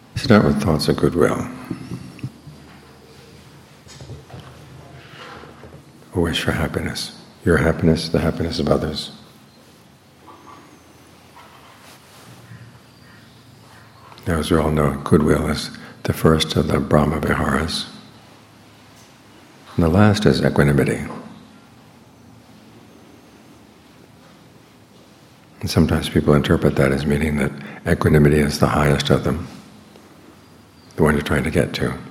Start with thoughts of goodwill. A wish for happiness. Your happiness, the happiness of others. Now, as we all know, goodwill is the first of the Brahma Viharas. And the last is equanimity. And sometimes people interpret that as meaning that equanimity is the highest of them, the one you're trying to get to.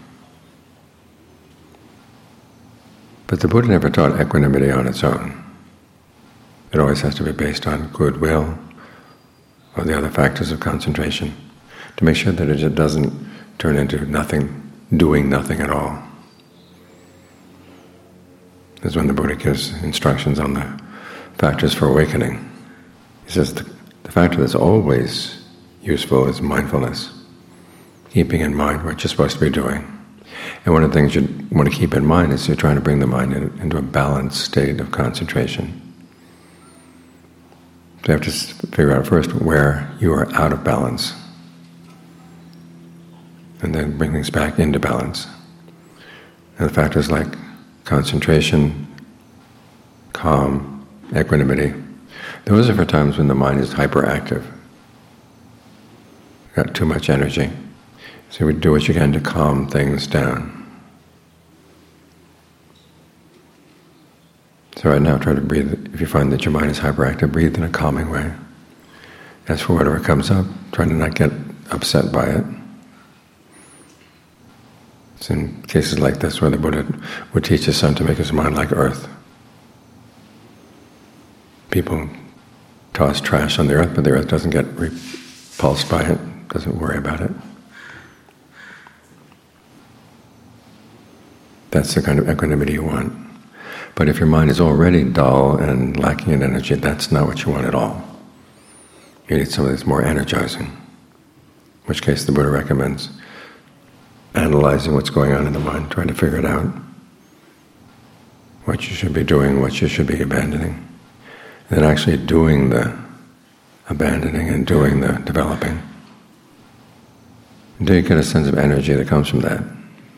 But the Buddha never taught equanimity on its own. It always has to be based on goodwill or the other factors of concentration to make sure that it doesn't turn into nothing, doing nothing at all. That's when the Buddha gives instructions on the factors for awakening. He says the factor that's always useful is mindfulness, keeping in mind what you're supposed to be doing. And one of the things you want to keep in mind is you're trying to bring the mind into a balanced state of concentration. So you have to figure out first where you are out of balance, and then bring things back into balance. And the factors like concentration, calm, equanimity, those are for times when the mind is hyperactive, got too much energy. So you do what you can to calm things down. So right now try to breathe. If you find that your mind is hyperactive, breathe in a calming way. As for whatever comes up, try to not get upset by it. It's in cases like this where the Buddha would teach his son to make his mind like earth. People toss trash on the earth, but the earth doesn't get repulsed by it, doesn't worry about it. That's the kind of equanimity you want. But if your mind is already dull and lacking in energy, that's not what you want at all. You need something that's more energizing, in which case the Buddha recommends analyzing what's going on in the mind, trying to figure it out, what you should be doing, what you should be abandoning, and then actually doing the abandoning and doing the developing. Until you get a sense of energy that comes from that.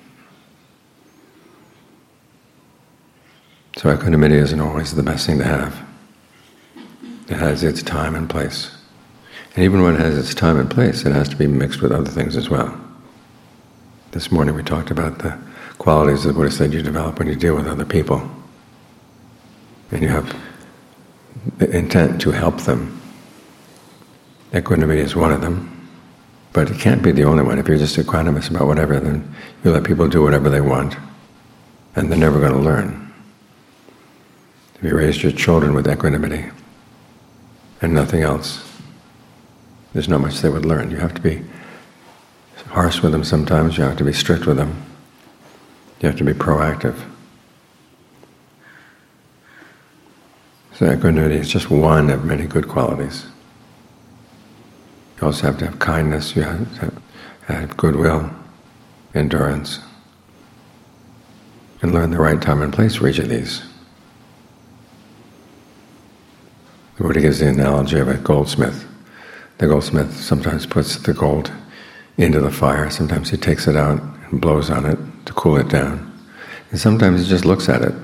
So equanimity isn't always the best thing to have. It has its time and place. And even when it has its time and place, it has to be mixed with other things as well. This morning we talked about the qualities the Buddha said you develop when you deal with other people. And you have the intent to help them. Equanimity is one of them, but it can't be the only one. If you're just equanimous about whatever, then you let people do whatever they want, and they're never going to learn. If you raised your children with equanimity and nothing else, there's not much they would learn. You have to be harsh with them sometimes, you have to be strict with them, you have to be proactive. So equanimity is just one of many good qualities. You also have to have kindness, you have to have goodwill, endurance, and learn the right time and place for each of these. The Buddha gives the analogy of a goldsmith. The goldsmith sometimes puts the gold into the fire, sometimes he takes it out and blows on it to cool it down, and sometimes he just looks at it.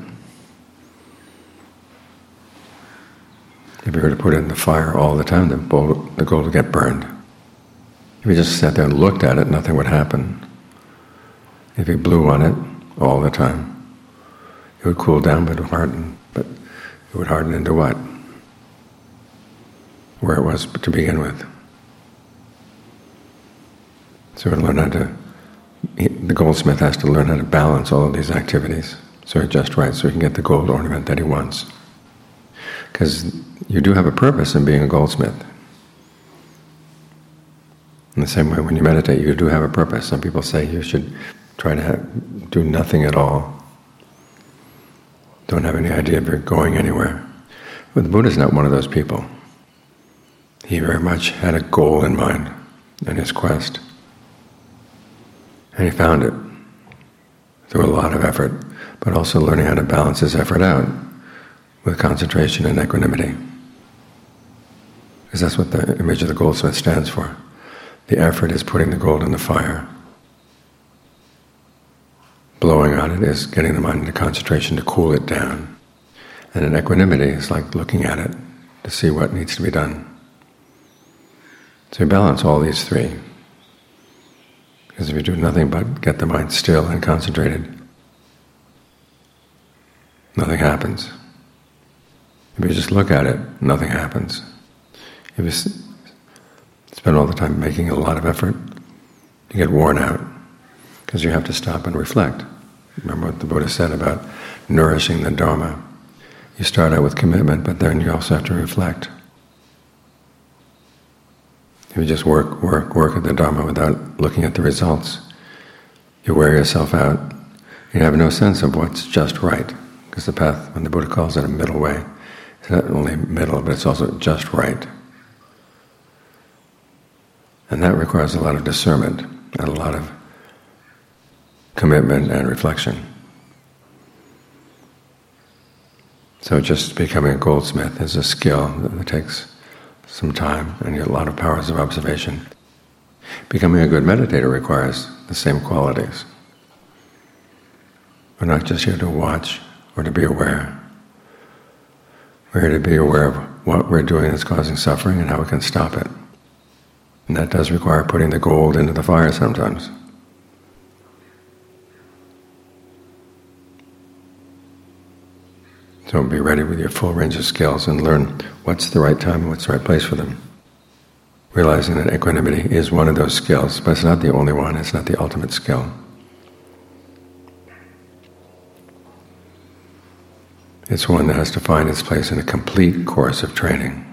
If you were to put it in the fire all the time, the gold would get burned. If you just sat there and looked at it, nothing would happen. If you blew on it all the time, it would cool down, but it would harden. But it would harden into what? Where it was to begin with. So the goldsmith has to learn how to balance all of these activities so it's just right, so he can get the gold ornament that he wants. Because you do have a purpose in being a goldsmith. In the same way, when you meditate, you do have a purpose. Some people say you should try to do nothing at all. Don't have any idea of going anywhere. But the Buddha is not one of those people. He very much had a goal in mind in his quest. And he found it through a lot of effort, but also learning how to balance his effort out with concentration and equanimity. Because that's what the image of the goldsmith stands for. The effort is putting the gold in the fire. Blowing on it is getting the mind into concentration to cool it down. And in equanimity, it's like looking at it to see what needs to be done. So you balance all these three. Because if you do nothing but get the mind still and concentrated, nothing happens. If you just look at it, nothing happens. If you spend all the time making a lot of effort, you get worn out, because you have to stop and reflect. Remember what the Buddha said about nourishing the Dharma. You start out with commitment, but then you also have to reflect. If you just work at the Dharma without looking at the results, you wear yourself out. You have no sense of what's just right. Because the path, when the Buddha calls it a middle way, it's not only middle, but it's also just right. And that requires a lot of discernment and a lot of commitment and reflection. So just becoming a goldsmith is a skill that takes some time and a lot of powers of observation. Becoming a good meditator requires the same qualities. We're not just here to watch or to be aware. We're here to be aware of what we're doing that's causing suffering and how we can stop it. And that does require putting the gold into the fire sometimes. So be ready with your full range of skills and learn what's the right time and what's the right place for them. Realizing that equanimity is one of those skills, but it's not the only one, it's not the ultimate skill. It's one that has to find its place in a complete course of training.